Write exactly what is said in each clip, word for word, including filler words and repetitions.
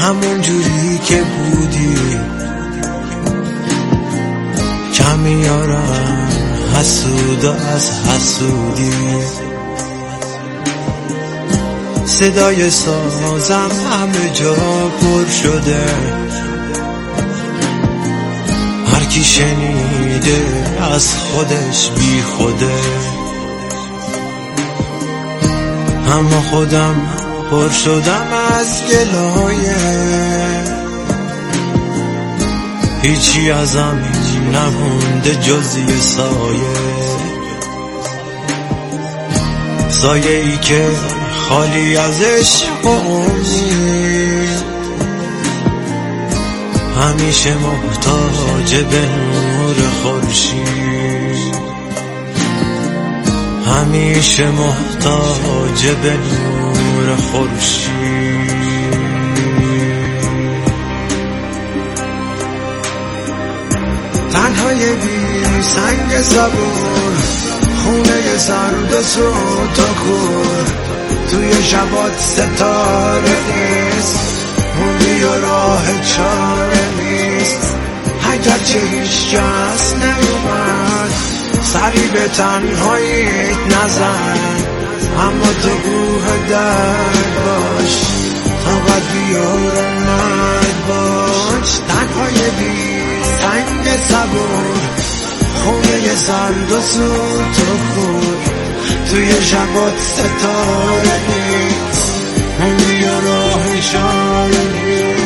همون جوری که بودی، کمی یارم حسود از حسودی. صدای سازم همه جا پر شده، هر کی شنیده از خودش بی خوده. اما خودم پر شدم از گلایه، هیچی ازم نمونده جز یه سایه. سایه ای که خالی از عشق و امید، همیشه محتاج به نور خورشید، همیشه محتاج به نور خورشید. تنهای بی سنگ زبون، خونه سرد و سوت و کور، توی شبات ستاره نیست، موندی و راه چاره نیست. اگر چه هیچ کس نیومد سری به تنهاییت نزن، اما تو کوه درد باش، طاقت بیار اومد باش. تنهای بی سنگ صبور، خونه سرد و سوت و کور، توی شبات ستاره نیست، موندی و راه چاره نیست.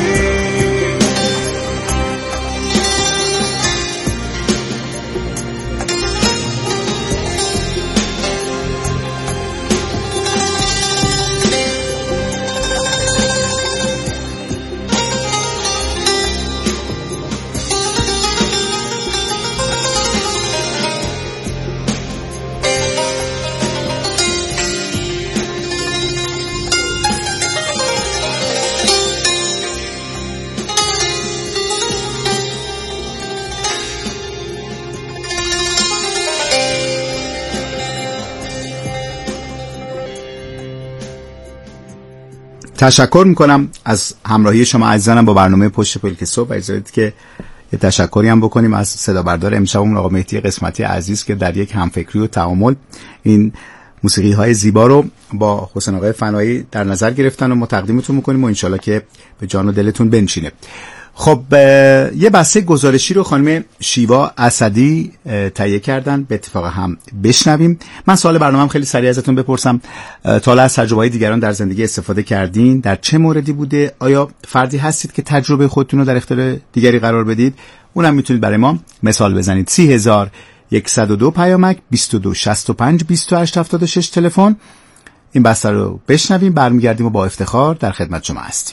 تشکر میکنم از همراهی شما عزیزانم با برنامه پشت پلک صبح. اجازه بدید که یه تشکری هم بکنیم از صدا بردار امشبمون آقا مهدی قسمتی عزیز که در یک همفکری و تعامل این موسیقی های زیبا رو با حسین آقای فنایی در نظر گرفتن و ما تقدیمتون میکنیم و انشالله که به جان و دلتون بنشینه. خب یه بسته گزارشی رو خانم شیوا اسدی تهیه کردن، به اتفاق هم بشنویم. من سوال برنامه‌ام خیلی سریع ازتون بپرسم، تا حالا از تجربه‌های دیگران در زندگی استفاده کردین؟ در چه موردی بوده؟ آیا فردی هستید که تجربه خودتون رو در اختیار دیگری قرار بدید؟ اونم میتونید برای ما مثال بزنید. سی هزار یکصد و دو پیامک، بیست و دو شصت و پنج بیست و هشت هفتاد و شش تلفن. این بسته رو بشنویم، برمیگردیم و با افتخار در خدمت شما هستیم.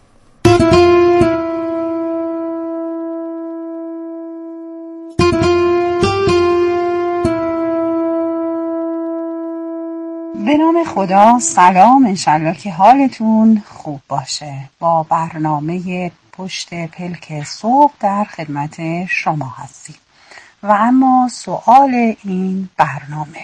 به نام خدا، سلام، انشالله که حالتون خوب باشه. با برنامه پشت پلک صبح در خدمت شما هستیم و اما سوال این برنامه،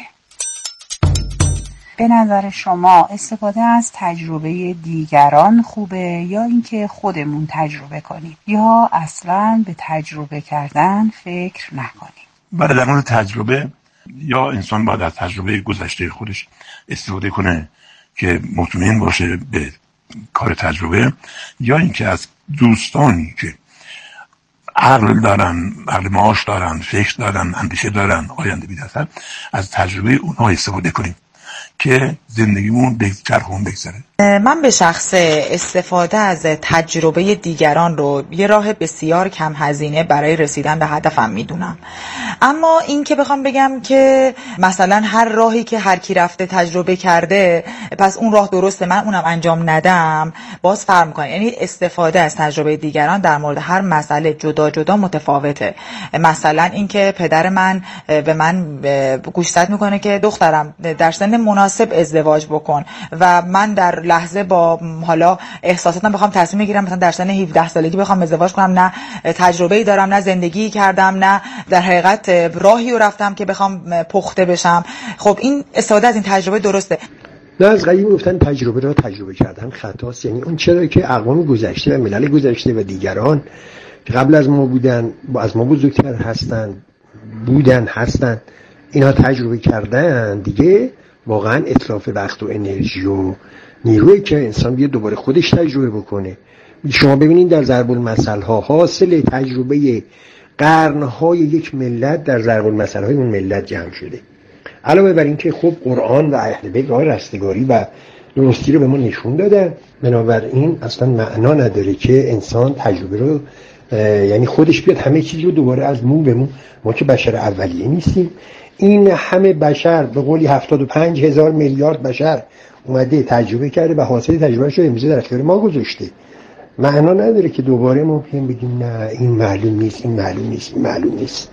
به نظر شما استفاده از تجربه دیگران خوبه یا اینکه خودمون تجربه کنیم یا اصلاً به تجربه کردن فکر نکنیم؟ برای در مورد تجربه، یا انسان باید از تجربه گذشته خودش استفاده کنه که مطمئن باشه به کار تجربه، یا اینکه از دوستانی که عقل دارن، عقل معاش دارن، فکر دارن، اندیشه دارن، آینده بی‌نظر، از تجربه اونها استفاده کنیم که زندگیمون به چرخون بگذره. من به شخص استفاده از تجربه دیگران رو یه راه بسیار کم هزینه برای رسیدن به هدفم میدونم. اما این که بخوام بگم که مثلا هر راهی که هر کی رفته تجربه کرده پس اون راه درسته من اونم انجام ندم، باز فرق میکنه. یعنی استفاده از تجربه دیگران در مورد هر مسئله جدا جدا متفاوته. مثلا این که پدر من به من گوشزد میکنه که دخترم در سن مناسب ازدواج بکن و من در لحظه با حالا احساساتم بخوام تصمیم بگیرم مثلا در سن هفده سالگی بخوام ازدواج کنم، نه تجربه‌ای دارم، نه زندگی کردم، نه در حقیقت راهی رو رفتم که بخوام پخته بشم. خب این استفاده از این تجربه درسته. نه از قدیم گفتن تجربه را تجربه کردن خطاست. یعنی اون چرا که اقوام گذشته و ملل گذشته و دیگران که قبل از ما بودن، از ما بزرگتر هستن بودن هستن، اینا تجربه کردن دیگه، واقعا اتلاف وقت و انرژی و نیرویی که انسان بیاد دوباره خودش تجربه بکنه. شما ببینید در ضرب المثل ها حاصل تجربه قرنهای یک ملت در ضرب المثل های اون ملت جمع شده. علاوه بر این که خب قرآن و اهل بیت راه رستگاری و درستی رو به ما نشون دادن، بنابراین اصلا معنا نداره که انسان تجربه رو یعنی خودش بیاد همه چیز رو دوباره از مو به مو. ما که بشر اولیه نیستیم، این همه بشر به قولی هفتاد و پنج هزار میلیارد بشر اومده تجربه کرده و حاصل تجربهش رو امروز در اختیار ما گذاشته. معنا نداره که دوباره ما بیایم بگیم نه این معلوم نیست، این معلوم نیست، این معلوم نیست.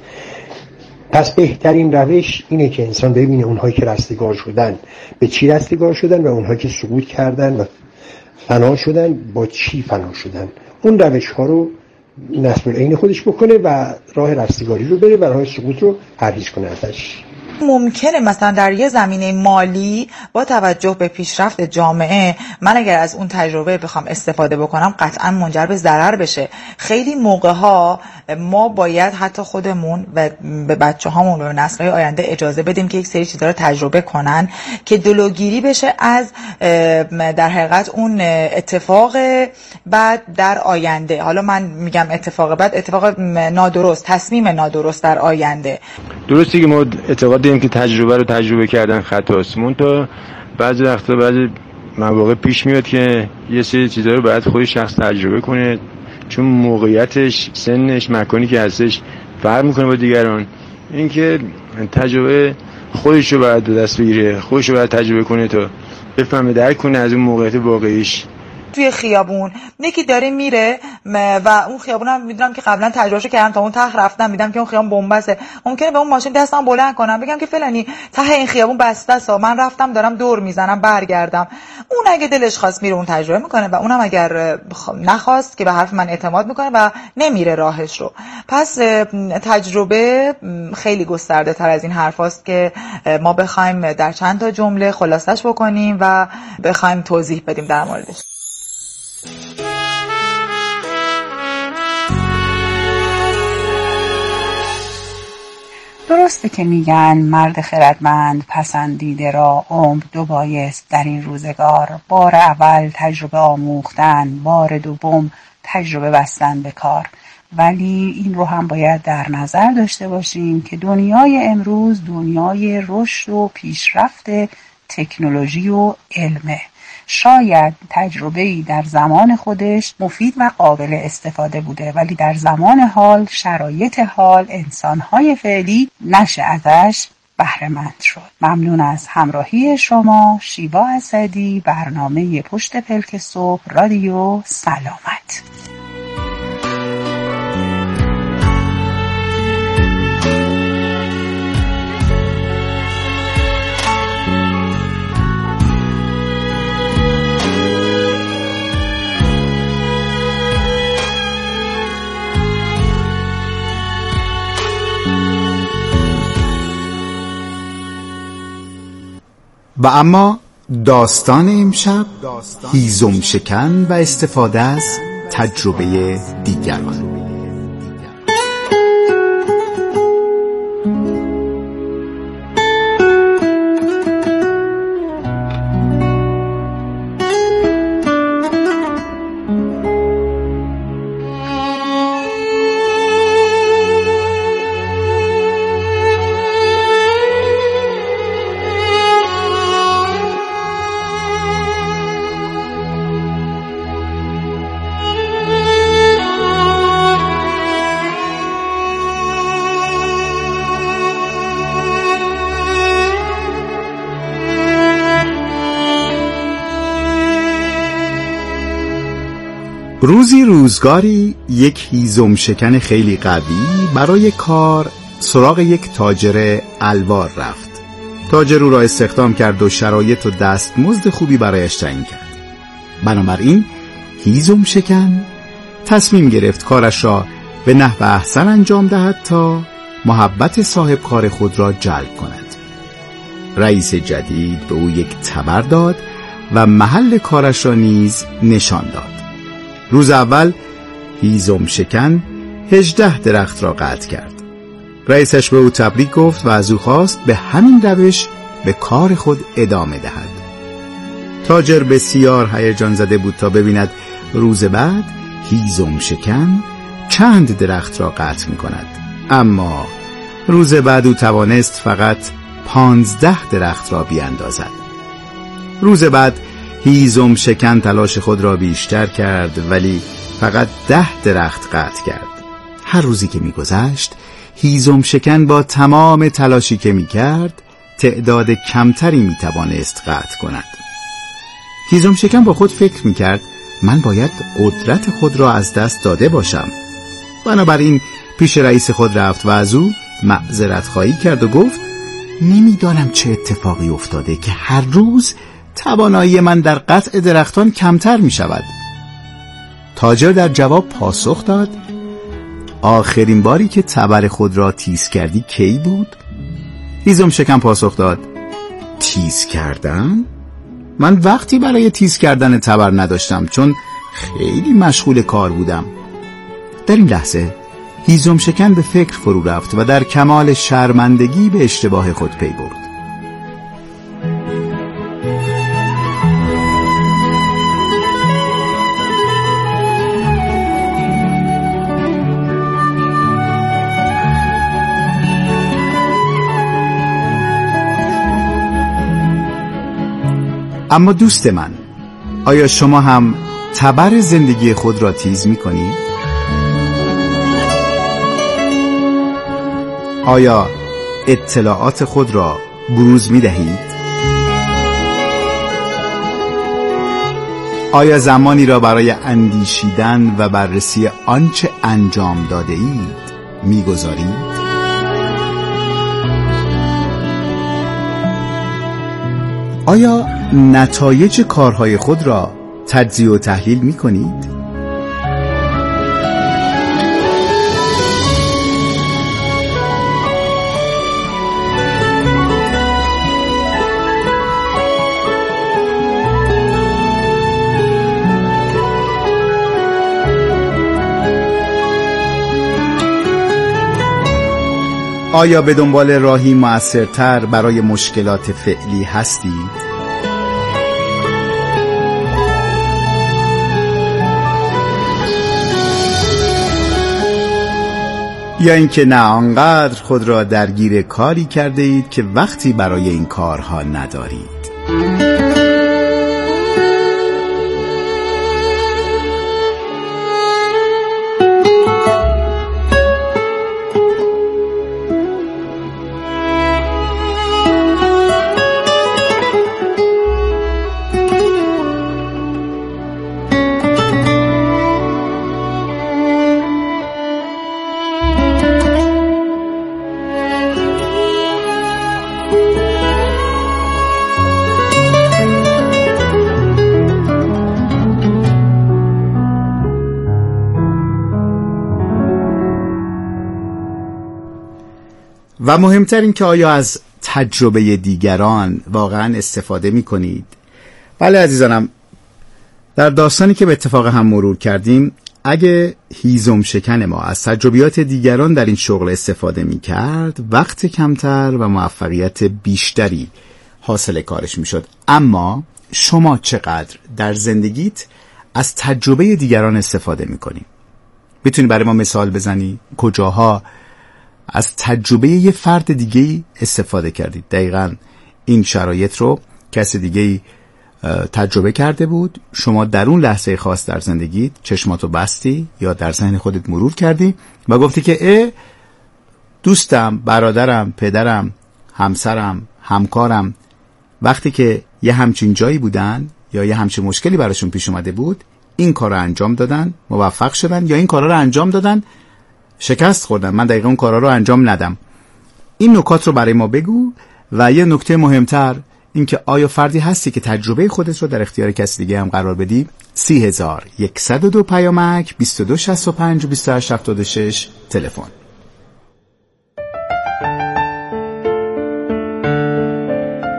پس بهترین روش اینه که انسان ببینه اونهایی که رستگار شدن به چی رستگار شدن و اونهایی که سقوط کردن و فنا شدن با چی فنا شدن. اون روش ها رو نسب العین خودش بکنه و راه رستگاری رو بره و راه سقوط رو پرهیز کنه ازش. ممکنه مثلا در یه زمینه مالی با توجه به پیشرفت جامعه من اگر از اون تجربه بخوام استفاده بکنم قطعا منجر به ضرر بشه. خیلی موقع ها ما باید حتی خودمون و به بچه هامون و نسل‌های آینده اجازه بدیم که یک سری چیزا رو تجربه کنن که جلوگیری بشه از در حقیقت اون اتفاق بعد در آینده. حالا من میگم اتفاق بعد، اتفاق نادرست، تصمیم نادرست در آینده. درسته که ما اعتقاد داریم که تجربه رو تجربه کردن خطاست، منتها بعضی وقتا بعضی مواقع پیش میاد که یه سری چیزا رو باید خودش شخص تجربه کنه، چون موقعیتش، سنش، مکانی که هستش فرق میکنه با دیگران. اینکه تجربه خودش رو باید به دست بگیره، خودش رو باید تجربه کنه تا بفهمه، درک کنه از اون موقعیت واقعیش. توی خیابون یکی داره میره و اون خیابون هم میدونم که قبلا تجربهشو کردم، تا اون ته رفتم میدم که اون خیابون بنبسته، ممکنه به اون ماشین دستم بلند کنم بگم که فلانی ته این خیابون بسته است، من رفتم دارم دور میزنم برگردم. اون اگه دلش خواست میره اون تجربه میکنه و اونم اگر نخواست که به حرف من اعتماد میکنه و نمیره راهش رو. پس تجربه خیلی گسترده تر از این حرفاست که ما بخوایم در چند تا جمله خلاصش بکنیم و بخوایم توضیح بدیم در موردش. درسته که میگن مرد خردمند پسندیده را عمر دو بایست در این روزگار، بار اول تجربه آموختن، بار دوم تجربه بستن به کار. ولی این رو هم باید در نظر داشته باشیم که دنیای امروز دنیای رشد و پیشرفت تکنولوژی و علمه. شاید تجربه‌ای در زمان خودش مفید و قابل استفاده بوده، ولی در زمان حال، شرایط حال، انسان‌های فعلی نشه ازش بهره مند شد. ممنون از همراهی شما. شیوا اسدی، برنامه پشت پلک صبح، رادیو سلامت. و اما داستان امشب هیزم شکن و استفاده از تجربه دیگران. روزی روزگاری یک هیزم شکن خیلی قوی برای کار سراغ یک تاجر الوار رفت. تاجر او را استخدام کرد و شرایط و دستمزد خوبی برایش تعیین کرد. بنابراین هیزم شکن تصمیم گرفت کارش را به نحو احسن انجام دهد تا محبت صاحب کار خود را جلب کند. رئیس جدید به او یک تبر داد و محل کارش را نیز نشان داد. روز اول هیزم شکن هجده درخت را قطع کرد. رئیسش به او تبریک گفت و از او خواست به همین روش به کار خود ادامه دهد. تاجر بسیار هیجان زده بود تا ببیند روز بعد هیزم شکن چند درخت را قطع می کند. اما روز بعد او توانست فقط پانزده درخت را بیاندازد. روز بعد هیزم شکن تلاش خود را بیشتر کرد ولی فقط ده درخت قطع کرد. هر روزی که می گذشت هیزم شکن با تمام تلاشی که می کرد تعداد کمتری می توانست قطع کند. هیزم شکن با خود فکر می کرد من باید قدرت خود را از دست داده باشم. بنابراین پیش رئیس خود رفت و از او معذرت خواهی کرد و گفت نمیدانم چه اتفاقی افتاده که هر روز توانایی من در قطع درختان کمتر می شود. تاجر در جواب پاسخ داد آخرین باری که تبر خود را تیز کردی کی بود؟ هیزم شکن پاسخ داد تیز کردن؟ من وقتی برای تیز کردن تبر نداشتم چون خیلی مشغول کار بودم. در این لحظه هیزم شکن به فکر فرو رفت و در کمال شرمندگی به اشتباه خود پی برد. اما دوست من، آیا شما هم تبر زندگی خود را تیز می کنید؟ آیا اطلاعات خود را بروز می دهید؟ آیا زمانی را برای اندیشیدن و بررسی آنچه انجام داده اید می گذارید؟ آیا نتایج کارهای خود را تجزیه و تحلیل می کنید؟ آیا به دنبال راهی مؤثرتر برای مشکلات فعلی هستید؟ یا اینکه نه آنقدر خود را درگیر کاری کرده اید که وقتی برای این کارها ندارید؟ و مهمتر این که آیا از تجربه دیگران واقعا استفاده می کنید؟ بله عزیزانم، در داستانی که به اتفاق هم مرور کردیم، اگه هیزم شکن ما از تجربیات دیگران در این شغل استفاده می کرد، وقت کمتر و موفقیت بیشتری حاصل کارش می شد. اما شما چقدر در زندگیت از تجربه دیگران استفاده می کنی؟ میتونی برای ما مثال بزنی؟ کجاها از تجربه یه فرد دیگه استفاده کردید؟ دقیقاً این شرایط رو کسی دیگه تجربه کرده بود، شما در اون لحظه خاص در زندگیت چشماتو بستی یا در ذهن خودت مرور کردی و گفتی که اه دوستم، برادرم، پدرم، همسرم، همکارم وقتی که یه همچین جایی بودن یا یه همچین مشکلی براشون پیش اومده بود، این کار رو انجام دادن، موفق شدن، یا این کارا رو انجام دادن، شکست خوردن، من دقیقا اون کارا رو انجام ندم. این نکات رو برای ما بگو. و یه نکته مهمتر این که آیا فردی هستی که تجربه خودت رو در اختیار کسی دیگه هم قرار بدی؟ سی هزار یکصد و دو پیامک بیست و دو شصت و پنج بیست و هشت هفتاد و شش تلفن.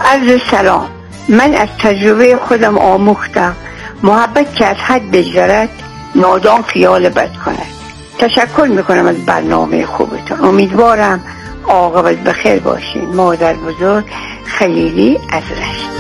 عرض سلام. من از تجربه خودم آموختم محبت که از حد بگذرد نادان خیال بد کند. تشکر میکنم از برنامه خوبتون. امیدوارم عاقبت بخیر باشین. مادر بزرگ خلیلی از رشت.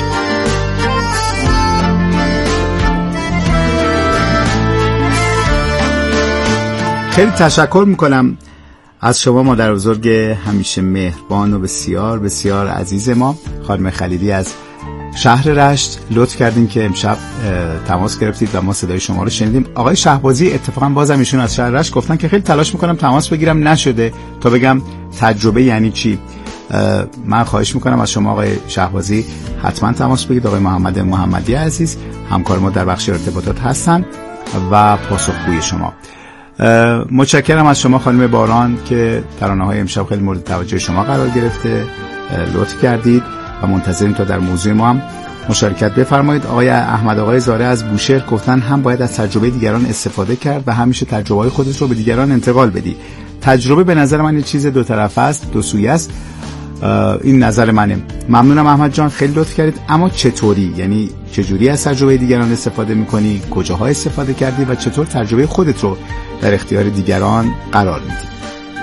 خیلی تشکر میکنم از شما مادر بزرگ همیشه مهربان و بسیار بسیار عزیز ما، خانم خلیلی از شهر رشت. لطف کردین که امشب تماس گرفتید و ما صدای شما رو شنیدیم. آقای شهبازی اتفاقا بازم ایشون از شهر رشت گفتن که خیلی تلاش میکنم تماس بگیرم نشده تا بگم تجربه یعنی چی. من خواهش میکنم از شما آقای شهبازی حتما تماس بگیرید. آقای محمد محمدی عزیز همکار ما در بخش ارتباطات هستن و پاسخگوی شما. متشکرم از شما خانم باران که ترانه‌های امشب خیلی مورد توجه شما قرار گرفته، لطف کردید و منتظریم تا در موضوع ما هم مشارکت بفرمایید. آقای احمد آقای زاره از بوشهر گفتن هم باید از تجربه دیگران استفاده کرد و همیشه تجربه‌های خودت رو به دیگران انتقال بدی. تجربه به نظر من یه چیز دو طرفه است، دو سویه است. این نظر منه. ممنونم احمد جان، خیلی لطف کردید. اما چطوری، یعنی چجوری از تجربه دیگران استفاده می‌کنی، کجاها استفاده کردی و چطور تجربه خودت رو در اختیار دیگران قرار میدی؟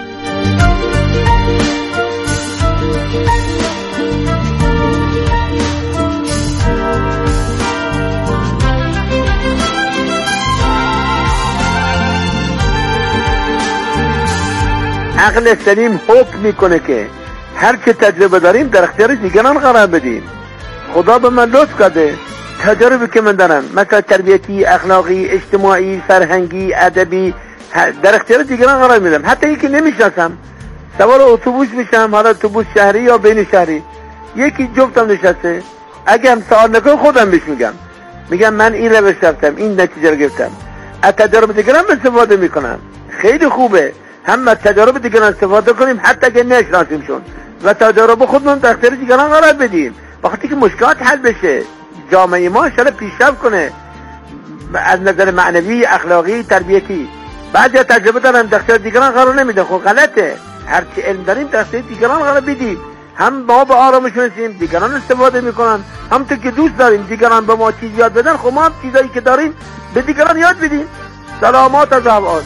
عقل سلیم حکم میکنه که هر چه تجربه داریم در اختیار دیگران قرار بدیم. خدا به من لطف کرده تجربه که من دارم، مثلا تربیتی، اخلاقی، اجتماعی، فرهنگی، ادبی، در اختیار دیگران قرار میدم. حتی یکی نمیشناسم سوار اتوبوس میشم، حالا اتوبوس شهری یا بین شهری، یکی جفتم نشسته، اگه هم سوال نکنه خودم بهش میگم میگم من این روش رفتم، این نتیجه رو گرفتم. از تجربه دیگران استفاده میکنم. خیلی خوبه هم از تجربه دیگران استفاده کنیم حتی اگه نشناسیمشون و تجربه خودمون در اختیار دیگران قرار بدیم، وقتی که مشکلات حل بشه، جامعه ما انشاءالله پیشرفت کنه از نظر معنوی، اخلاقی، تربیتی. بعضی تجربه دارن در اختیار دیگران قرار نمیدن، خب غلطه. هر چی علم داریم در اختیار دیگران قرار بدیم. هم ما به آرامش رسیم، دیگران استفاده میکنن، همونطور که دوست داریم دیگران به ما چیز یاد بدن، خب ما هم چیزایی که داریم به دیگران یاد بدیم. سلامات از هواست.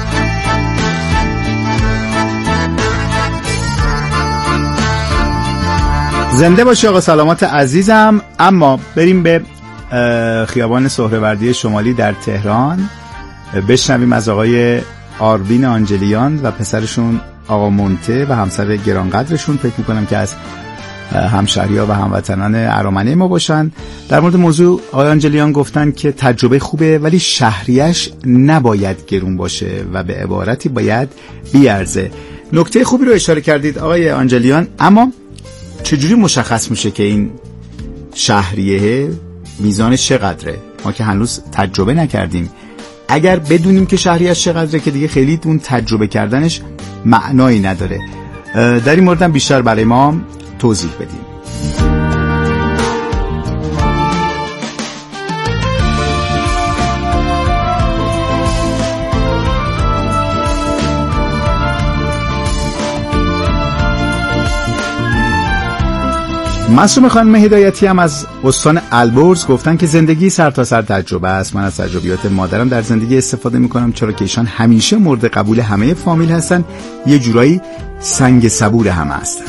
زنده باشی آقا سلامات عزیزم. اما بریم به خیابان سهروردی شمالی در تهران، بشنویم از آقای آروین آنجلیان و پسرشون آقا مونته و همسر گرانقدرشون. فکر میکنم که از همشهری‌ها و هموطنان ارامنه ما باشن. در مورد موضوع آقای آنجلیان گفتن که تجربه خوبه ولی شهریش نباید گرون باشه و به عبارتی باید بیارزه. نکته خوبی رو اشاره کردید آقای آنجلیان، اما چجوری مشخص میشه که این شهریه میزانش چقدره؟ ما که هنوز تجربه نکردیم. اگر بدونیم که شهریه‌اش چقدره که دیگه خیلی اون تجربه کردنش معنایی نداره. در این مورد هم بیشتر برای ما توضیح بدیم. معصوم خانم هدایتی هم از استان البرز گفتن که زندگی سر تا سر تجربه است. من از تجربیات مادرم در زندگی استفاده میکنم، چرا که ایشان همیشه مورد قبول همه فامیل هستن، یه جورایی سنگ صبور همه هستن.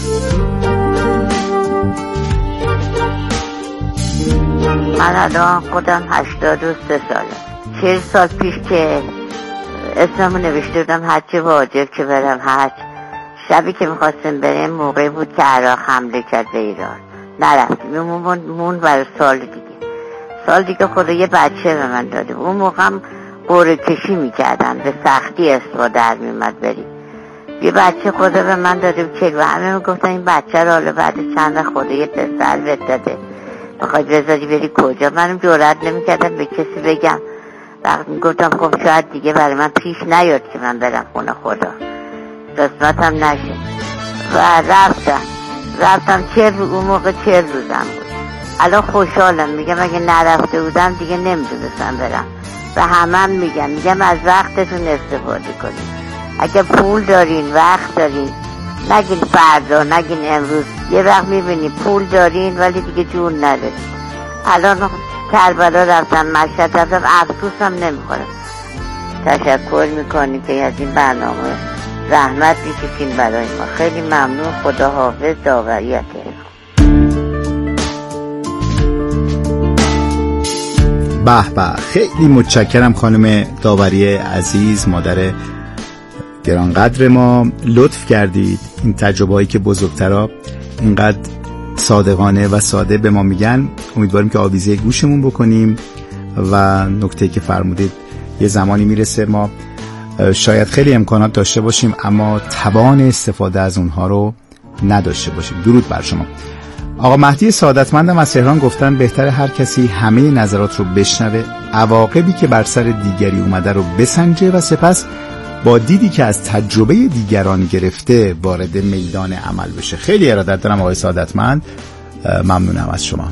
من الان خودم هشتاد و سه ساله. چهل سال پیش که اسممو نوشته بودم هرچه واجب که برم حج، شبی که میخواستیم بریم موقعی بود که عراق حمله کرد به ایران، نرفتیم. مون مون برای سال دیگه. سال دیگه خدا یه بچه به من داده. اون موقع هم قرعه کشی میکردن، به سختی استوا در میمد بریم. یه بچه خدا به من داده بود که همه میگفتن این بچه رو حالا بعد چند خدا یه پسر بهت داده، میخوای بذاری بری کجا؟ منم جرئت نمیکردم به کسی بگم. وقت میگفتم خب شاید دیگه برای من پیش نیاد که من برم خونه خدا، قسمتم نشه. و رفتم رفتم چهل روز، اون موقع چهل روزم بود. الان خوشحالم، میگم اگه نرفته بودم دیگه نمیدونستم برم. و همم میگم میگم از وقتتون استفاده کنید. اگه پول دارین، وقت دارین، نگین فردا، نگین امروز. یه وقت میبینی پول دارین ولی دیگه جون ندارین. الان کربلا رفتن، مشهد رفتن، افسوس هم نمیخورم. تشکر میکنیم که از این برنامه زحمت میکشین برای ما. خیلی ممنون. خدا حافظ. داوریت به به، خیلی متشکرم خانم داوری عزیز، مادر گرانقدر ما. لطف کردید این تجربه‌ای که بزرگترها اینقدر صادقانه و ساده به ما میگن، امیدواریم که آویزه گوشمون بکنیم. و نکته که فرمودید یه زمانی میرسه ما شاید خیلی امکانات داشته باشیم اما توان استفاده از اونها رو نداشته باشیم. درود بر شما. آقا مهدی سعادتمندم از تهران گفتن بهتره هر کسی همه نظرات رو بشنوه، عواقبی که بر سر دیگری اومده رو بسنجه و سپس با دیدی که از تجربه دیگران گرفته وارد میدان عمل بشه. خیلی ارادت دارم آقای سعادتمند، ممنونم از شما.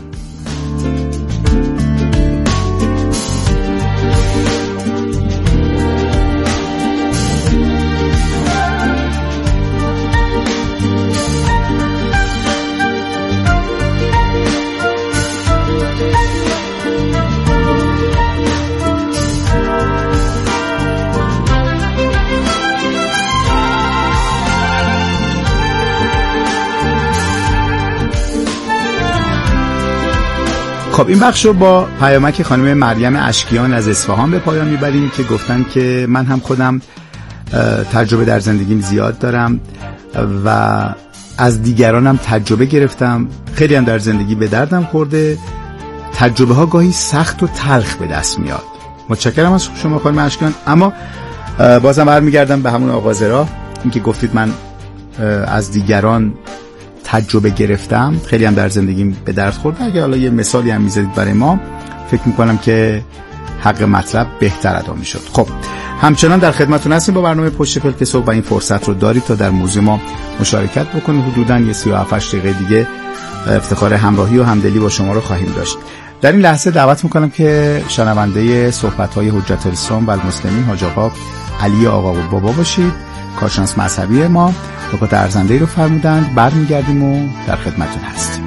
خب این بخش رو با پیامک خانم مریم اشکیان از اصفهان به پایان میبریم که گفتن که من هم خودم تجربه در زندگیم زیاد دارم و از دیگرانم تجربه گرفتم، خیلی هم در زندگی به دردم خورده. تجربه ها گاهی سخت و تلخ به دست میاد. متشکرم از شما خانم اشکیان. اما بازم برمیگردم به همون آغاز راه، این که گفتید من از دیگران تجربه گرفتم، خیلی هم در زندگیم به درد خورد. اگه حالا یه مثالی هم میذارید برای ما، فکر میکنم که حق مطلب بهتر ادا میشد. خب همچنان در خدمتتون هستیم با برنامه پشت پلک صبح و این فرصت رو دارید تا در موضوع ما مشارکت بکنید. حدوداً یه سی و هفت دقیقه دیگه افتخار همراهی و همدلی با شما رو خواهیم داشت. در این لحظه دعوت میکنم که شنونده صحبت‌های حجت الاسلام و المسلمین حاج آقا علی آقا و بابا باشید، کارشناس مذهبی ما. نکات ارزنده‌ای رو فرمودند، برمیگردیم و در خدمتتون هستیم.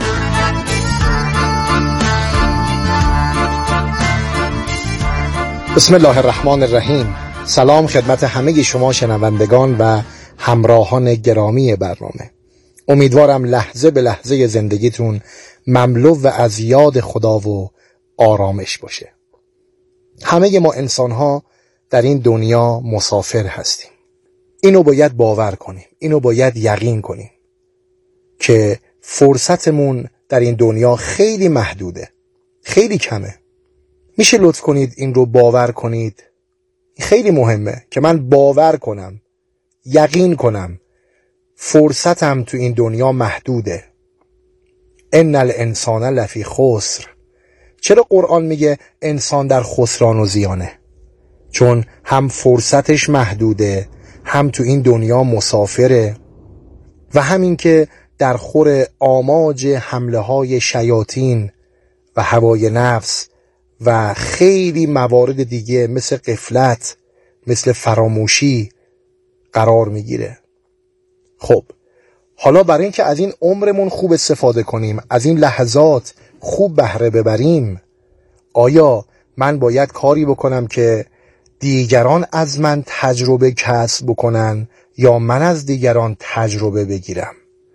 بسم الله الرحمن الرحیم. سلام خدمت همه شما شنوندگان و همراهان گرامی برنامه. امیدوارم لحظه به لحظه زندگیتون مملو و از یاد خدا و آرامش باشه. همه ما انسان‌ها در این دنیا مسافر هستیم. اینو باید باور کنیم، اینو باید یقین کنیم که فرصتمون در این دنیا خیلی محدوده، خیلی کمه. میشه لطف کنید این رو باور کنید؟ خیلی مهمه که من باور کنم، یقین کنم فرصتم تو این دنیا محدوده. ان الانسان لفی خسر. چرا قرآن میگه انسان در خسران و زیانه؟ چون هم فرصتش محدوده، هم تو این دنیا مسافره، و همین که در خور آماج حمله های شیاطین و هوای نفس و خیلی موارد دیگه مثل غفلت، مثل فراموشی قرار میگیره. خب حالا برای اینکه از این عمرمون خوب استفاده کنیم، از این لحظات خوب بهره ببریم، آیا من باید کاری بکنم که دیگران از من تجربه کسب بکنن یا من از دیگران تجربه بگیرم؟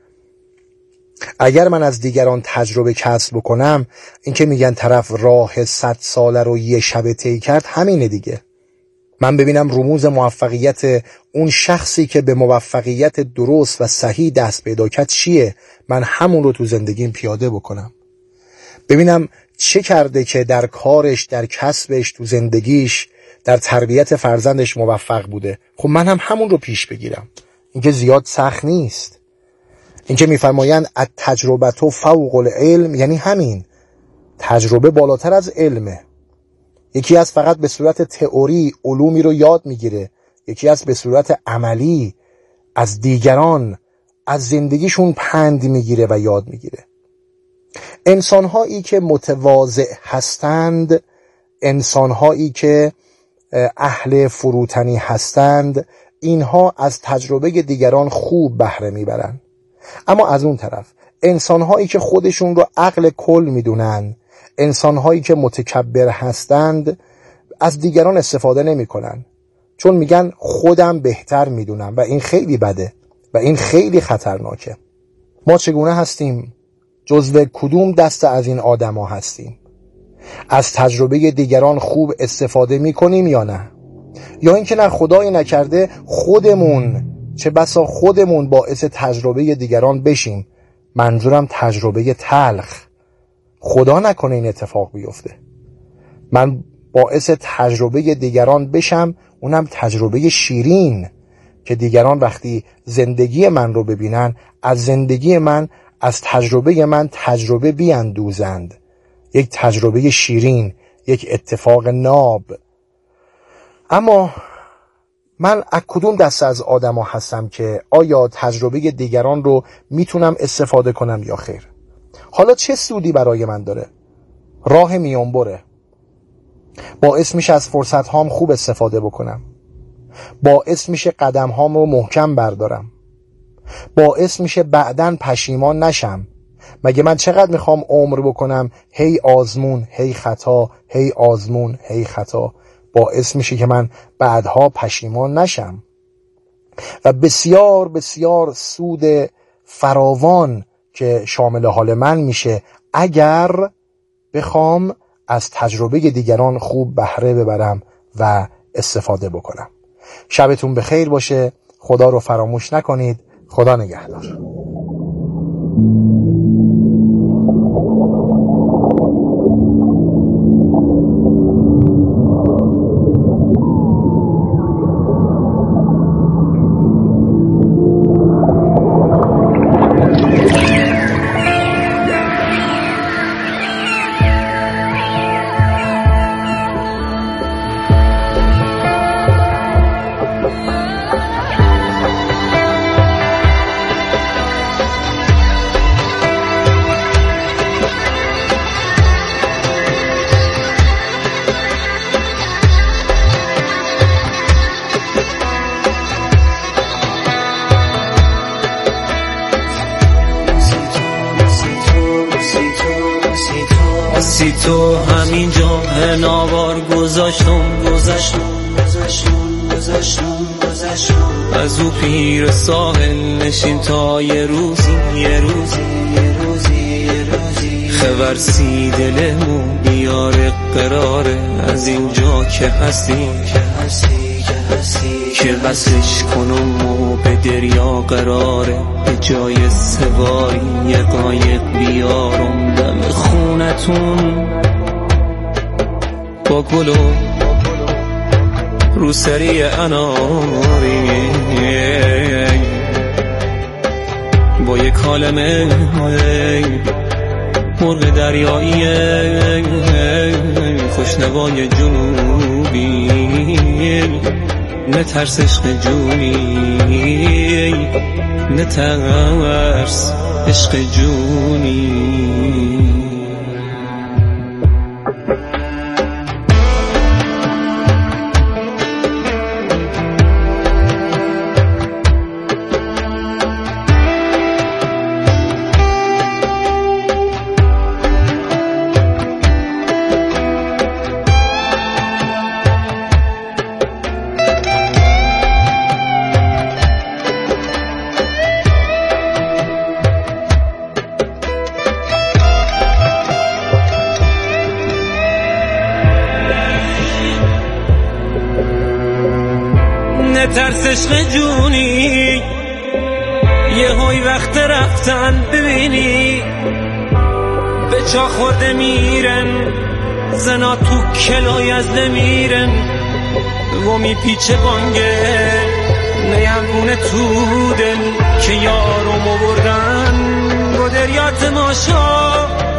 اگر من از دیگران تجربه کسب بکنم، این که میگن طرف راه صد ساله رو یه شب طی کرد، همینه دیگه. من ببینم رموز موفقیت اون شخصی که به موفقیت درست و صحیح دست پیدا کرد چیه، من همون رو تو زندگیم پیاده بکنم. ببینم چه کرده که در کارش، در کسبش، تو زندگیش، در تربیت فرزندش موفق بوده، خب من هم همون رو پیش بگیرم. این که زیاد سخت نیست. این که میفرمایند التجربه فوق العلم، یعنی همین، تجربه بالاتر از علمه. یکی از فقط به صورت تئوری علومی رو یاد میگیره، یکی از به صورت عملی از دیگران، از زندگیشون پند میگیره و یاد میگیره. انسانهایی که متواضع هستند، انسانهایی که اهل فروتنی هستند، اینها از تجربه دیگران خوب بهره میبرن. اما از اون طرف انسانهایی که خودشون رو عقل کل میدونن، انسانهایی که متکبر هستند، از دیگران استفاده نمی کنن، چون میگن خودم بهتر میدونم و این خیلی بده و این خیلی خطرناکه. ما چگونه هستیم؟ جزو کدوم دسته از این آدم ها هستیم؟ از تجربه دیگران خوب استفاده میکنیم یا نه؟ یا اینکه نه خدای نکرده خودمون، چه بسا خودمون باعث تجربه دیگران بشیم. منظورم تجربه تلخ. خدا نکنه این اتفاق بیفته، من باعث تجربه دیگران بشم، اونم تجربه شیرین، که دیگران وقتی زندگی من رو ببینن از زندگی من، از تجربه من تجربه بیندوزند. یک تجربه شیرین، یک اتفاق ناب. اما من از کدوم دسته از آدم ها هستم که آیا تجربه دیگران رو میتونم استفاده کنم یا خیر؟ حالا چه سودی برای من داره؟ راه میانبره، باعث میشه از فرصت هام خوب استفاده بکنم، باعث میشه قدم هام رو محکم بردارم، باعث میشه بعداً پشیمان نشم. مگه من چقدر میخوام عمر بکنم هی آزمون هی خطا هی آزمون هی خطا؟ باعث میشه که من بعدها پشیمان نشم و بسیار بسیار سود فراوان که شامل حال من میشه اگر بخوام از تجربه دیگران خوب بهره ببرم و استفاده بکنم. شبتون بخیر باشه، خدا رو فراموش نکنید. خدا نگهدار. تو همینجا ناوار گذاشتم گذاشتم گذاشتم گذاشتم گذاشتم از او پیر ساحل نشین تا یه روزی یه روزی یه روزی یه روزی خبرسی دلمون بیاره قراره از اینجا که هستی که هستی که هستی که بسش کنم و به دریا قراره به جای سواری یه قایق بیارم دم خونتون با گلو رو سری اناری با یک کالمه مرغ دریایی خوشنوای جنوبی نترس عشق جونی نترس عشق جونی ترس عشق جونی یه های وقت رفتن ببینی به چا خورده میرن زنا تو کلای از نمیرن و میپیچه بانگه نیمونه تو دل که یارو مبردن با دریات ماشا